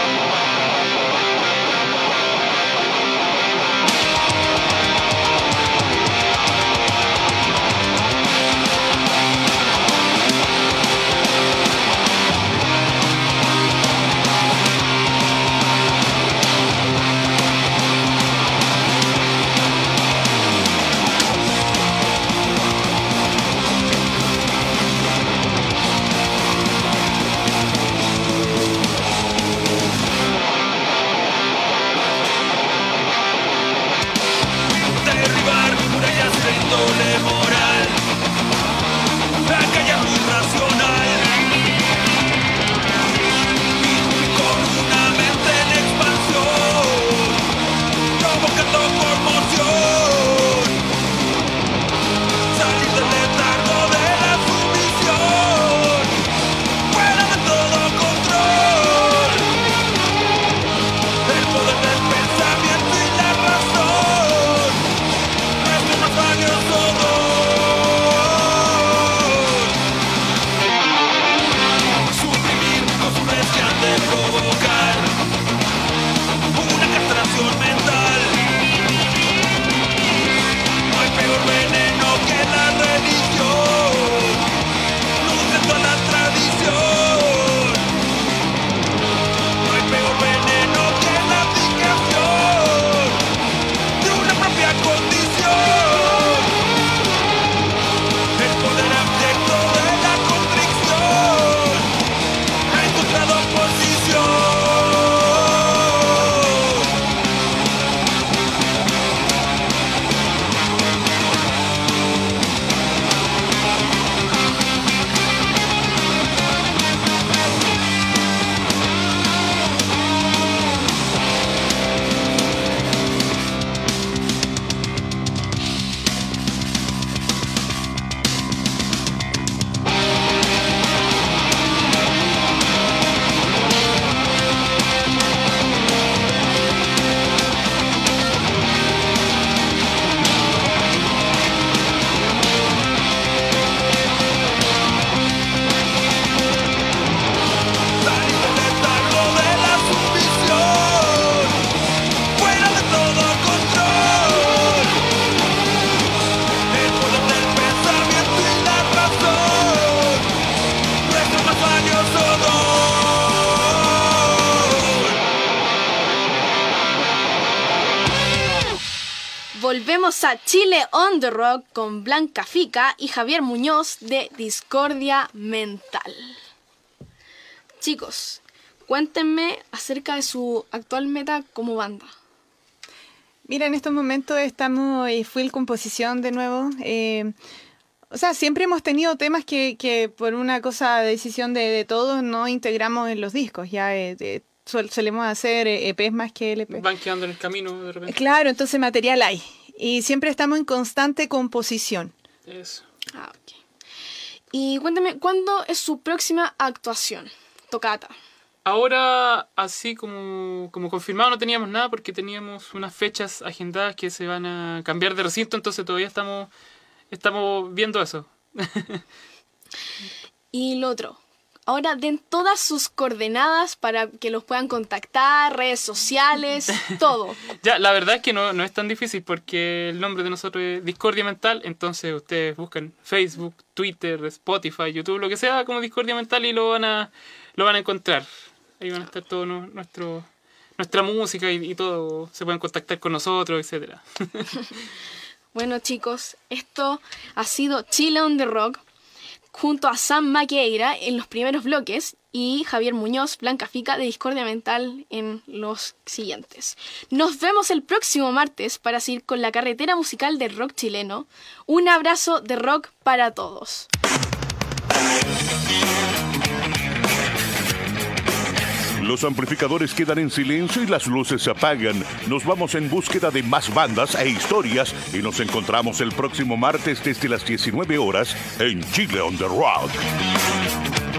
Derribar murallas de índole moral, acallar lo irracional, y con una mente en expansión, provocando conmoción, salir del letargo de la sumisión, fuera de todo control, el poder del pensamiento y la razón. Nuestro más valioso don. Suprimir costumbres que han de provocar una castración mental. No hay peor veneno que la religión, nutriendo a la tradición. No hay peor veneno que la abdicación de una propia condición, el poder abyecto de la constricción ha encontrado posición. Salir del letargo de la sumisión, fuera de todo control, el poder del pensamiento y la razón, nuestro más valioso don. Volvemos a Chile on the Rock con Blanca Fica y Javier Muñoz de Discordia Mental. Chicos, cuéntenme acerca de su actual meta como banda. Mira, en estos momentos estamos en full composición de nuevo. Eh, o sea, siempre hemos tenido temas que, que por una cosa, decisión de, de todos, no integramos en los discos. Ya eh, de- sol- solemos hacer eh, E Pes más que L P. Van quedando en el camino de repente. Claro, entonces material hay. Y siempre estamos en constante composición. Eso. Ah, ok. Y cuéntame, ¿cuándo es su próxima actuación? Tocata. Ahora, así como, como confirmado, no teníamos nada porque teníamos unas fechas agendadas que se van a cambiar de recinto, entonces todavía estamos, estamos viendo eso. Y lo otro, ahora den todas sus coordenadas para que los puedan contactar, redes sociales, todo. Ya, la verdad es que no, no es tan difícil porque el nombre de nosotros es Discordia Mental, entonces ustedes buscan Facebook, Twitter, Spotify, YouTube, lo que sea como Discordia Mental y lo van a, lo van a encontrar. Ahí van a estar todos nu- nuestros nuestra música y, y todo. Se pueden contactar con nosotros, etcétera. Bueno, chicos, esto ha sido Chile on the Rock junto a Sam Maqueira en los primeros bloques y Javier Muñoz, Blanca Fica de Discordia Mental en los siguientes. Nos vemos el próximo martes para seguir con la carretera musical del rock chileno. Un abrazo de rock para todos. Los amplificadores quedan en silencio y las luces se apagan. Nos vamos en búsqueda de más bandas e historias y nos encontramos el próximo martes desde las diecinueve horas en Chile on the Rock.